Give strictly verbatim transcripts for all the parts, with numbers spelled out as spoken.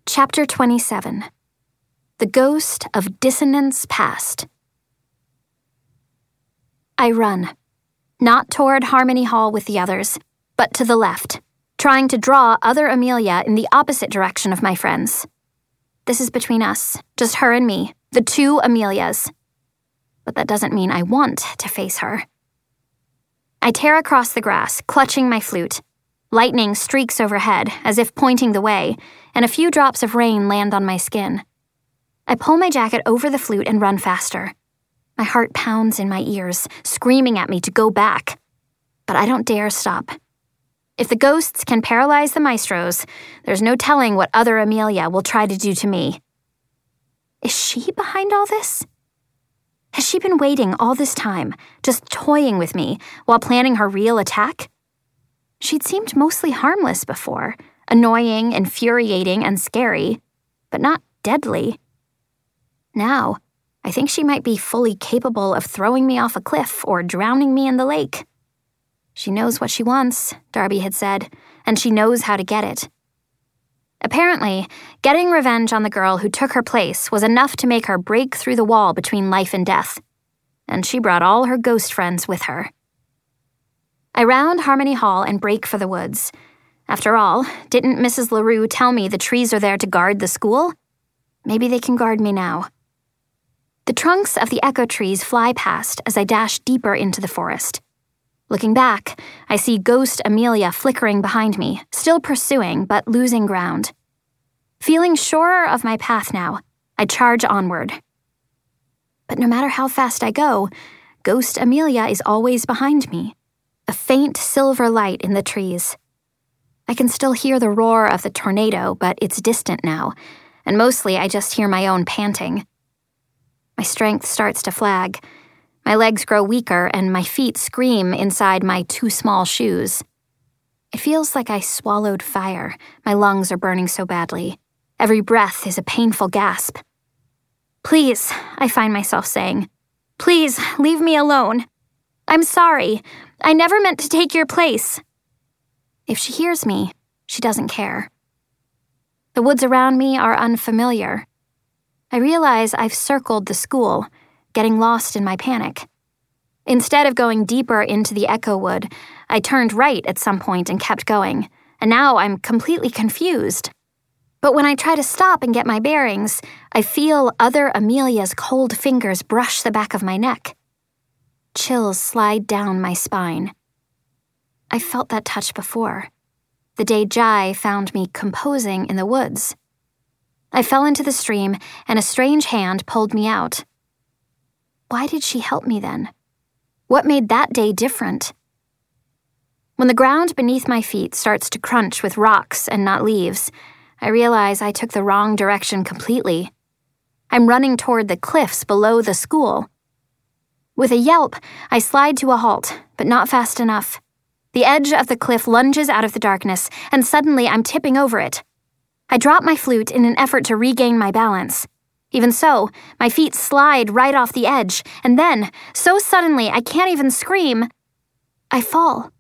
Chapter twenty-seven. The Ghost of Dissonance Past. I run, not toward Harmony Hall with the others, but to the left, trying to draw other Amelia in the opposite direction of my friends. This is between us, just her and me, the two Amelias. But that doesn't mean I want to face her. I tear across the grass, clutching my flute. Lightning streaks overhead, as if pointing the way, and a few drops of rain land on my skin. I pull my jacket over the flute and run faster. My heart pounds in my ears, screaming at me to go back. But I don't dare stop. If the ghosts can paralyze the maestros, there's no telling what other Amelia will try to do to me. Is she behind all this? Has she been waiting all this time, just toying with me, while planning her real attack? She'd seemed mostly harmless before, annoying, infuriating, and scary, but not deadly. Now, I think she might be fully capable of throwing me off a cliff or drowning me in the lake. She knows what she wants, Darby had said, and she knows how to get it. Apparently, getting revenge on the girl who took her place was enough to make her break through the wall between life and death, and she brought all her ghost friends with her. I round Harmony Hall and break for the woods. After all, didn't Missus LaRue tell me the trees are there to guard the school? Maybe they can guard me now. The trunks of the echo trees fly past as I dash deeper into the forest. Looking back, I see Ghost Amelia flickering behind me, still pursuing but losing ground. Feeling surer of my path now, I charge onward. But no matter how fast I go, Ghost Amelia is always behind me. A faint silver light in the trees. I can still hear the roar of the tornado, but it's distant now, and mostly I just hear my own panting. My strength starts to flag. My legs grow weaker, and my feet scream inside my too small shoes. It feels like I swallowed fire. My lungs are burning so badly. Every breath is a painful gasp. Please, I find myself saying. Please, leave me alone. I'm sorry. I never meant to take your place. If she hears me, she doesn't care. The woods around me are unfamiliar. I realize I've circled the school, getting lost in my panic. Instead of going deeper into the echo wood, I turned right at some point and kept going, and now I'm completely confused. But when I try to stop and get my bearings, I feel other Amelia's cold fingers brush the back of my neck. Chills slide down my spine. I felt that touch before, the day Jai found me composing in the woods. I fell into the stream, and a strange hand pulled me out. Why did she help me then? What made that day different? When the ground beneath my feet starts to crunch with rocks and not leaves, I realize I took the wrong direction completely. I'm running toward the cliffs below the school. With a yelp, I slide to a halt, but not fast enough. The edge of the cliff lunges out of the darkness, and suddenly I'm tipping over it. I drop my flute in an effort to regain my balance. Even so, my feet slide right off the edge, and then, so suddenly I can't even scream, I fall.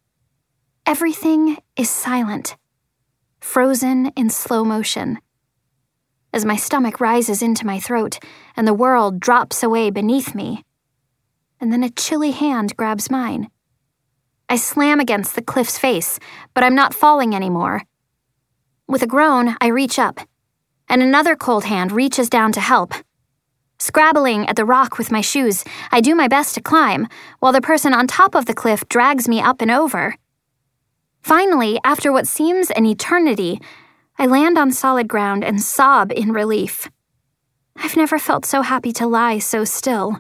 Everything is silent, frozen in slow motion. As my stomach rises into my throat, and the world drops away beneath me, and then a chilly hand grabs mine. I slam against the cliff's face, but I'm not falling anymore. With a groan, I reach up, and another cold hand reaches down to help. Scrabbling at the rock with my shoes, I do my best to climb, while the person on top of the cliff drags me up and over. Finally, after what seems an eternity, I land on solid ground and sob in relief. I've never felt so happy to lie so still.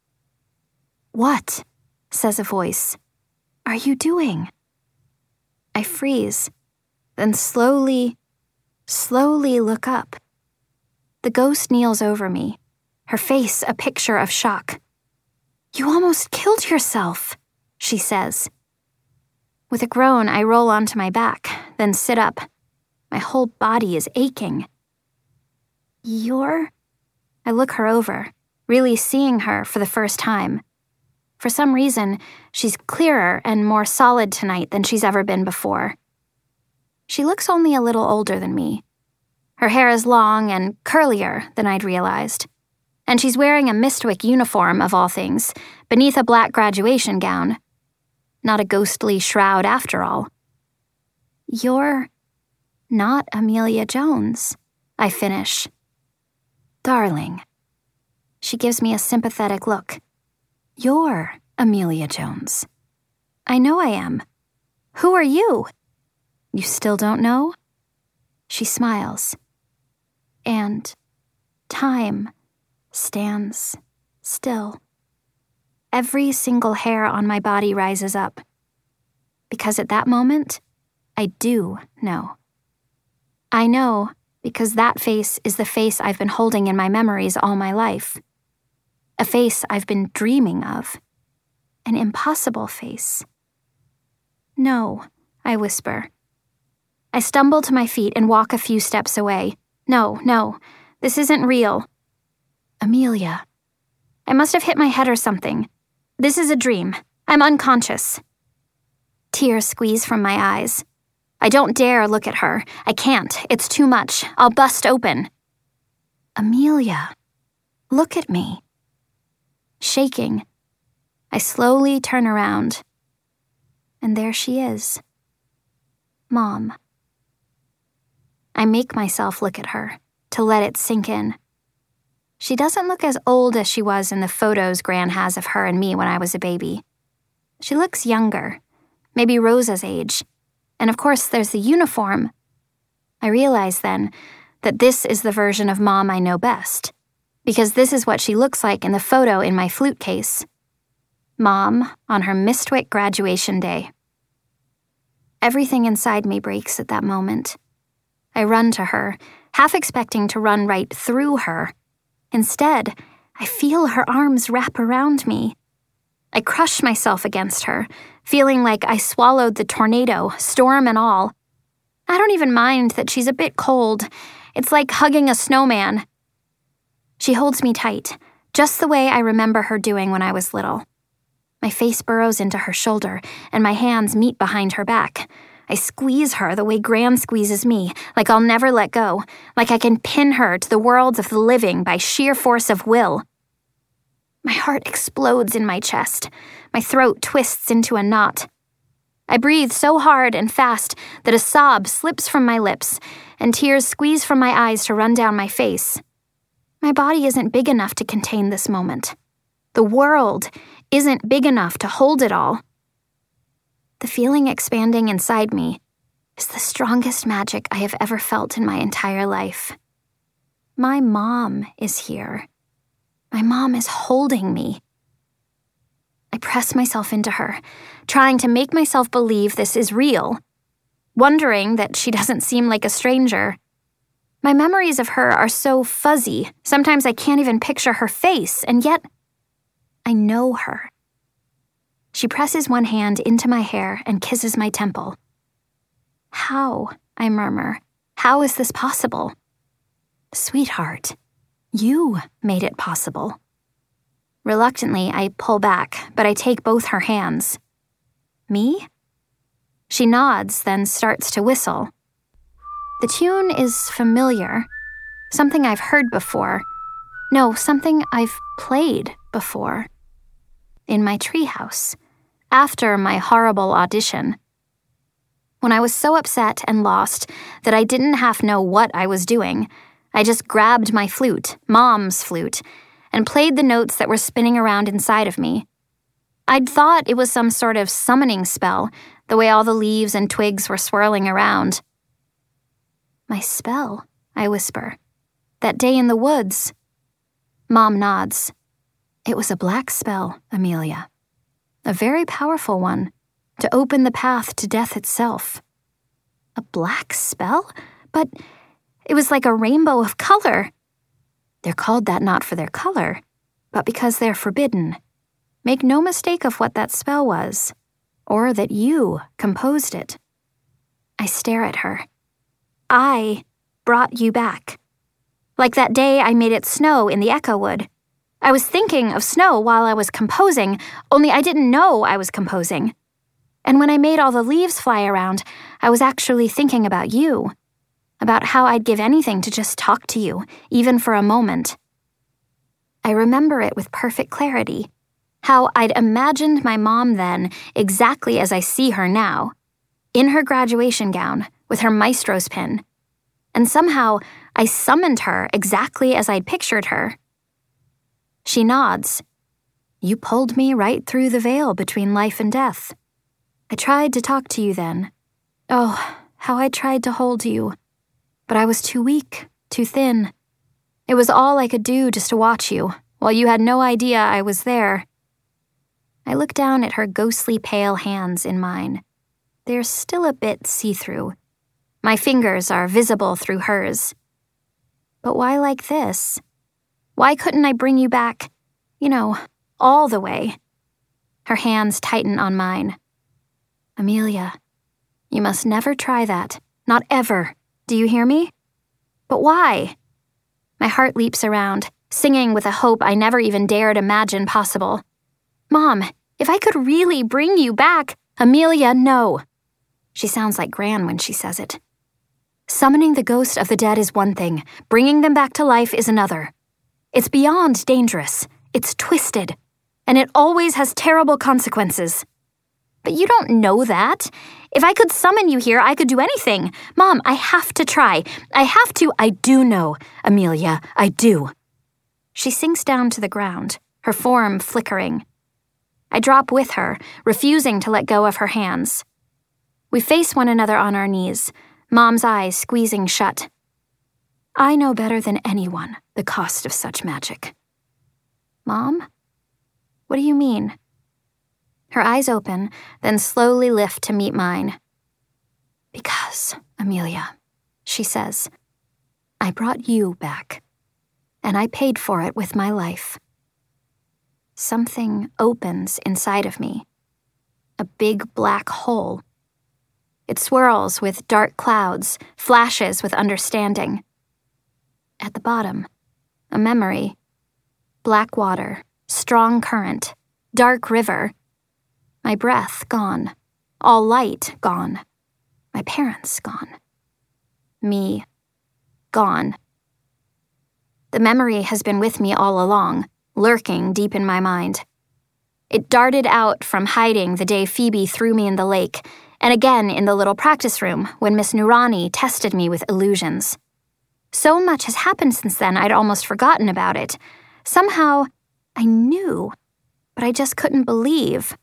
"What?" says a voice. "Are you doing?" I freeze, then slowly, slowly look up. The ghost kneels over me, her face a picture of shock. "You almost killed yourself," she says. With a groan, I roll onto my back, then sit up. My whole body is aching. "You're?" I look her over, really seeing her for the first time. For some reason, she's clearer and more solid tonight than she's ever been before. She looks only a little older than me. Her hair is long and curlier than I'd realized. And she's wearing a Mistwick uniform, of all things, beneath a black graduation gown. Not a ghostly shroud after all. You're not Amelia Jones, I finish. Darling. She gives me a sympathetic look. You're Amelia Jones. I know I am. Who are you? You still don't know? She smiles. And time stands still. Every single hair on my body rises up. Because at that moment, I do know. I know because that face is the face I've been holding in my memories all my life. A face I've been dreaming of. An impossible face. No, I whisper. I stumble to my feet and walk a few steps away. No, no, this isn't real. Amelia. I must have hit my head or something. This is a dream. I'm unconscious. Tears squeeze from my eyes. I don't dare look at her. I can't. It's too much. I'll bust open. Amelia, look at me. Shaking, I slowly turn around. And there she is. Mom. I make myself look at her, to let it sink in. She doesn't look as old as she was in the photos Gran has of her and me when I was a baby. She looks younger, maybe Rosa's age. And of course, there's the uniform. I realize then that this is the version of Mom I know best, because this is what she looks like in the photo in my flute case. Mom on her Mistwick graduation day. Everything inside me breaks at that moment. I run to her, half expecting to run right through her. Instead, I feel her arms wrap around me. I crush myself against her, feeling like I swallowed the tornado, storm and all. I don't even mind that she's a bit cold. It's like hugging a snowman. She holds me tight, just the way I remember her doing when I was little. My face burrows into her shoulder, and my hands meet behind her back. I squeeze her the way Gran squeezes me, like I'll never let go, like I can pin her to the worlds of the living by sheer force of will. My heart explodes in my chest. My throat twists into a knot. I breathe so hard and fast that a sob slips from my lips, and tears squeeze from my eyes to run down my face. My body isn't big enough to contain this moment. The world isn't big enough to hold it all. The feeling expanding inside me is the strongest magic I have ever felt in my entire life. My mom is here. My mom is holding me. I press myself into her, trying to make myself believe this is real, wondering that she doesn't seem like a stranger. My memories of her are so fuzzy, sometimes I can't even picture her face, and yet I know her. She presses one hand into my hair and kisses my temple. How, I murmur, how is this possible? Sweetheart, you made it possible. Reluctantly, I pull back, but I take both her hands. Me? She nods, then starts to whistle. The tune is familiar, something I've heard before. No, something I've played before. In my treehouse, after my horrible audition. When I was so upset and lost that I didn't half know what I was doing, I just grabbed my flute, Mom's flute, and played the notes that were spinning around inside of me. I'd thought it was some sort of summoning spell, the way all the leaves and twigs were swirling around. My spell, I whisper. That day in the woods. Mom nods. It was a black spell, Amelia. A very powerful one, to open the path to death itself. A black spell? But it was like a rainbow of color. They're called that not for their color, but because they're forbidden. Make no mistake of what that spell was, or that you composed it. I stare at her. I brought you back. Like that day I made it snow in the Echo Wood. I was thinking of snow while I was composing, only I didn't know I was composing. And when I made all the leaves fly around, I was actually thinking about you. about how I'd give anything to just talk to you, even for a moment. I remember it with perfect clarity, how I'd imagined my mom then exactly as I see her now, in her graduation gown with her maestro's pin, and somehow I summoned her exactly as I'd pictured her. She nods. You pulled me right through the veil between life and death. I tried to talk to you then. Oh, how I tried to hold you. But I was too weak, too thin. It was all I could do just to watch you, while you had no idea I was there. I look down at her ghostly pale hands in mine. They're still a bit see-through. My fingers are visible through hers. But why like this? Why couldn't I bring you back, you know, all the way? Her hands tighten on mine. Amelia, you must never try that. Not ever. Do you hear me? But why? My heart leaps around, singing with a hope I never even dared imagine possible. Mom, if I could really bring you back, Amelia, no. She sounds like Gran when she says it. Summoning the ghost of the dead is one thing. Bringing them back to life is another. It's beyond dangerous. It's twisted. And it always has terrible consequences. But you don't know that. If I could summon you here, I could do anything. Mom, I have to try. I have to. I do know, Amelia. I do. She sinks down to the ground, her form flickering. I drop with her, refusing to let go of her hands. We face one another on our knees, Mom's eyes squeezing shut. I know better than anyone the cost of such magic. Mom? What do you mean? Her eyes open, then slowly lift to meet mine. Because, Amelia, she says, I brought you back, and I paid for it with my life. Something opens inside of me. A big black hole. It swirls with dark clouds, flashes with understanding. At the bottom, a memory. Black water, strong current, dark river. My breath gone. All light gone. My parents gone. Me gone. The memory has been with me all along, lurking deep in my mind. It darted out from hiding the day Phoebe threw me in the lake, and again in the little practice room when Miss Nurani tested me with illusions. So much has happened since then I'd almost forgotten about it. Somehow, I knew, but I just couldn't believe.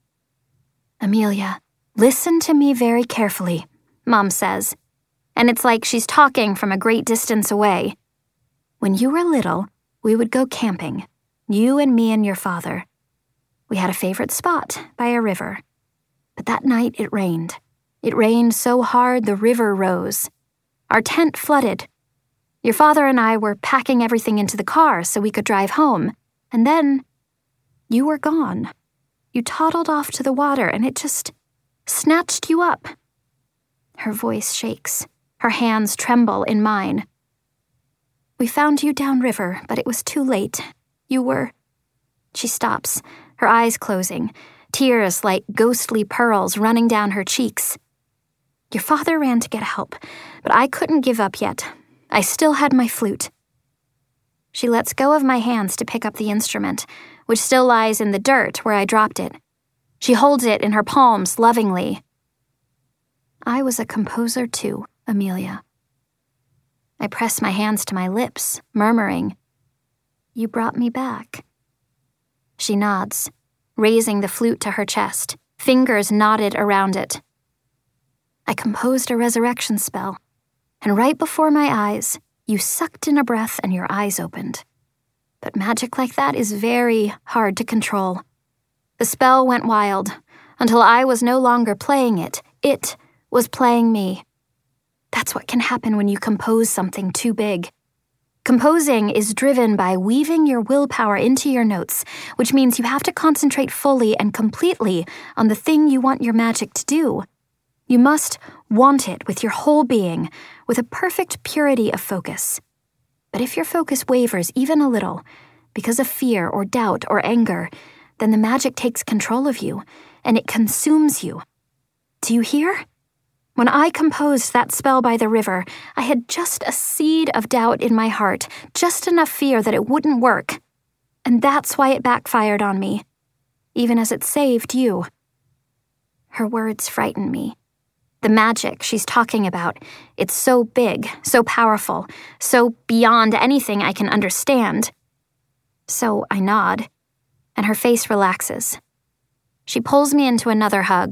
Amelia, listen to me very carefully, Mom says, and it's like she's talking from a great distance away. When you were little, we would go camping, you and me and your father. We had a favorite spot by a river. But that night it rained. It rained so hard the river rose. Our tent flooded. Your father and I were packing everything into the car so we could drive home, and then you were gone. You toddled off to the water, and it just snatched you up. Her voice shakes. Her hands tremble in mine. We found you downriver, but it was too late. You were... She stops, her eyes closing, tears like ghostly pearls running down her cheeks. Your father ran to get help, but I couldn't give up yet. I still had my flute. She lets go of my hands to pick up the instrument, which still lies in the dirt where I dropped it. She holds it in her palms lovingly. I was a composer too, Amelia. I press my hands to my lips, murmuring, You brought me back. She nods, raising the flute to her chest, fingers knotted around it. I composed a resurrection spell, and right before my eyes, you sucked in a breath and your eyes opened. But magic like that is very hard to control. The spell went wild, until I was no longer playing it. It was playing me. That's what can happen when you compose something too big. Composing is driven by weaving your willpower into your notes, which means you have to concentrate fully and completely on the thing you want your magic to do. You must want it with your whole being, with a perfect purity of focus. But if your focus wavers even a little, because of fear or doubt or anger, then the magic takes control of you, and it consumes you. Do you hear? When I composed that spell by the river, I had just a seed of doubt in my heart, just enough fear that it wouldn't work. And that's why it backfired on me, even as it saved you." Her words frighten me. The magic she's talking about, it's so big, so powerful, so beyond anything I can understand. So I nod, and her face relaxes. She pulls me into another hug.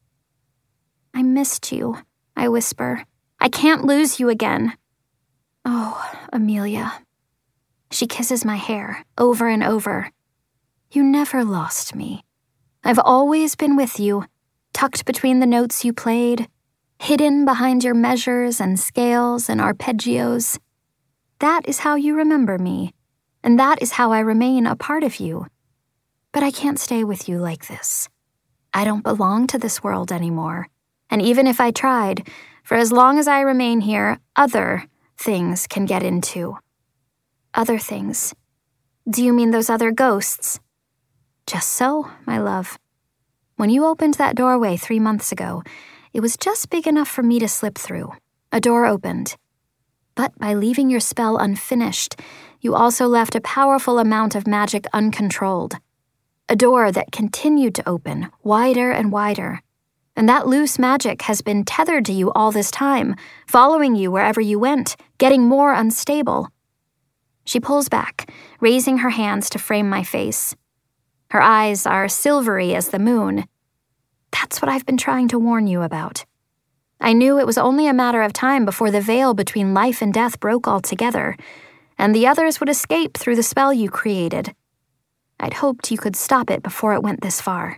"I missed you," I whisper. "I can't lose you again." "Oh, Amelia." She kisses my hair, over and over. "You never lost me. I've always been with you, tucked between the notes you played, hidden behind your measures and scales and arpeggios. That is how you remember me, and that is how I remain a part of you. But I can't stay with you like this. I don't belong to this world anymore, and even if I tried, for as long as I remain here, other things can get in too." "Other things? Do you mean those other ghosts?" "Just so, my love. When you opened that doorway three months ago, it was just big enough for me to slip through. A door opened. But by leaving your spell unfinished, you also left a powerful amount of magic uncontrolled. A door that continued to open, wider and wider. And that loose magic has been tethered to you all this time, following you wherever you went, getting more unstable." She pulls back, raising her hands to frame my face. Her eyes are silvery as the moon. "That's what I've been trying to warn you about. I knew it was only a matter of time before the veil between life and death broke altogether, and the others would escape through the spell you created. I'd hoped you could stop it before it went this far."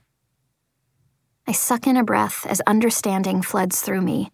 I suck in a breath as understanding floods through me.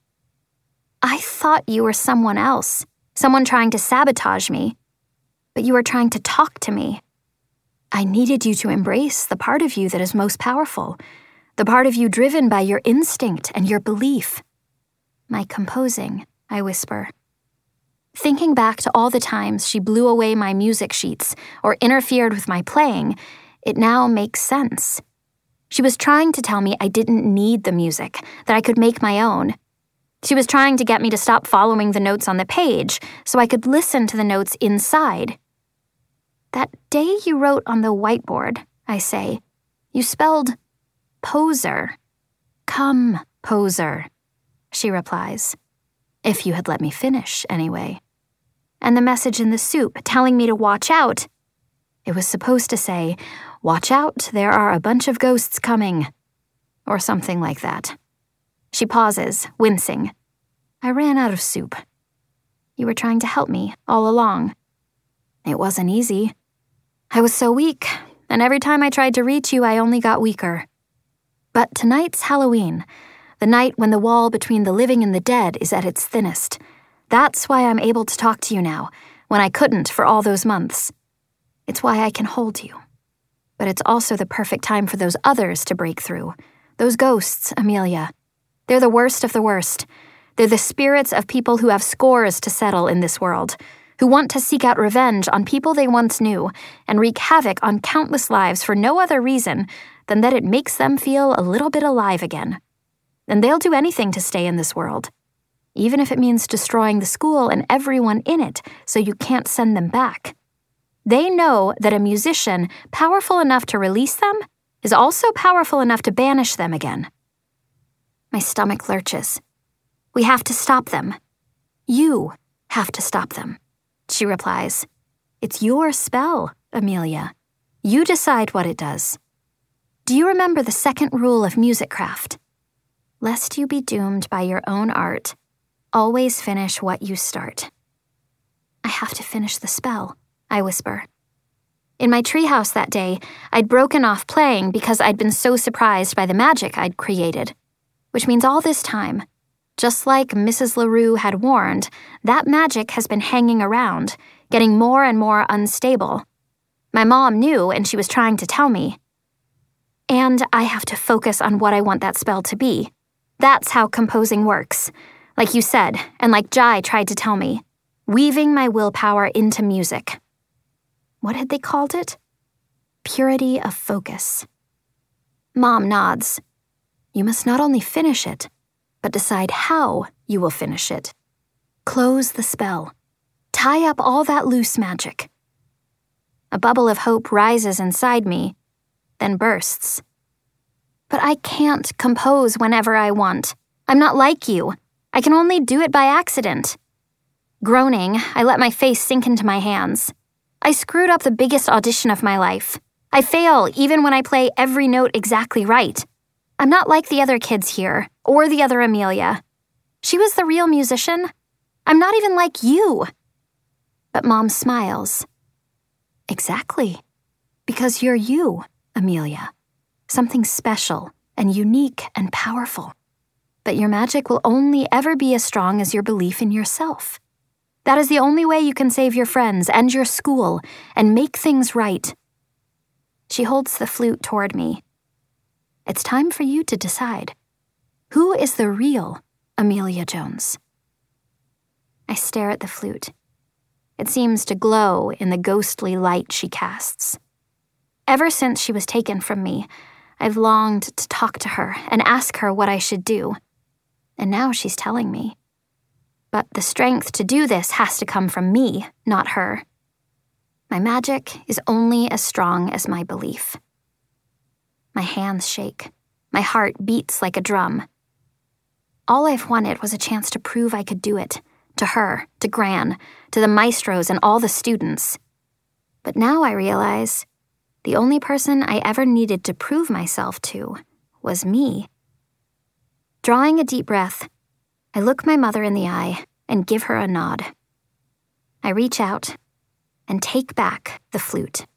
"I thought you were someone else, someone trying to sabotage me. But you were trying to talk to me. I needed you to embrace the part of you that is most powerful, the part of you driven by your instinct and your belief." "My composing," I whisper. Thinking back to all the times she blew away my music sheets or interfered with my playing, it now makes sense. She was trying to tell me I didn't need the music, that I could make my own. She was trying to get me to stop following the notes on the page so I could listen to the notes inside. "That day you wrote on the whiteboard," I say, "you spelled poser." "Come, poser," she replies. "If you had let me finish, anyway." And the message in the soup telling me to watch out. It was supposed to say, "Watch out, there are a bunch of ghosts coming," or something like that. She pauses, wincing. "I ran out of soup." "You were trying to help me all along." "It wasn't easy. I was so weak, and every time I tried to reach you, I only got weaker. But tonight's Halloween, the night when the wall between the living and the dead is at its thinnest. That's why I'm able to talk to you now, when I couldn't for all those months. It's why I can hold you. But it's also the perfect time for those others to break through. Those ghosts, Amelia. They're the worst of the worst. They're the spirits of people who have scores to settle in this world, who want to seek out revenge on people they once knew and wreak havoc on countless lives for no other reason than that it makes them feel a little bit alive again. And they'll do anything to stay in this world, even if it means destroying the school and everyone in it so you can't send them back. They know that a musician powerful enough to release them is also powerful enough to banish them again." My stomach lurches. "We have to stop them. You have to stop them," she replies. "It's your spell, Amelia. You decide what it does. Do you remember the second rule of musicraft? Lest you be doomed by your own art, always finish what you start." "I have to finish the spell," I whisper. In my treehouse that day, I'd broken off playing because I'd been so surprised by the magic I'd created. Which means all this time, just like Missus LaRue had warned, that magic has been hanging around, getting more and more unstable. My mom knew, and she was trying to tell me. And I have to focus on what I want that spell to be. That's how composing works. Like you said, and like Jai tried to tell me, weaving my willpower into music. What had they called it? Purity of focus. Mom nods. "You must not only finish it, but decide how you will finish it. Close the spell. Tie up all that loose magic. A bubble of hope rises inside me, then bursts. But I can't compose whenever I want. I'm not like you. I can only do it by accident. Groaning, I let my face sink into my hands. I screwed up the biggest audition of my life. I fail even when I play every note exactly right. I'm not like the other kids here, or the other Amelia. She was the real musician. I'm not even like you. But Mom smiles. Exactly. Because you're you, Amelia. Something special and unique and powerful. But your magic will only ever be as strong as your belief in yourself. That is the only way you can save your friends and your school and make things right. She holds the flute toward me. It's time for you to decide. Who is the real Amelia Jones? I stare at the flute. It seems to glow in the ghostly light she casts. Ever since she was taken from me, I've longed to talk to her and ask her what I should do. And now she's telling me. But the strength to do this has to come from me, not her. My magic is only as strong as my belief. My hands shake. My heart beats like a drum. All I've wanted was a chance to prove I could do it. To her, to Gran, to the maestros and all the students. But now I realize the only person I ever needed to prove myself to was me. Drawing a deep breath, I look my mother in the eye and give her a nod. I reach out and take back the flute.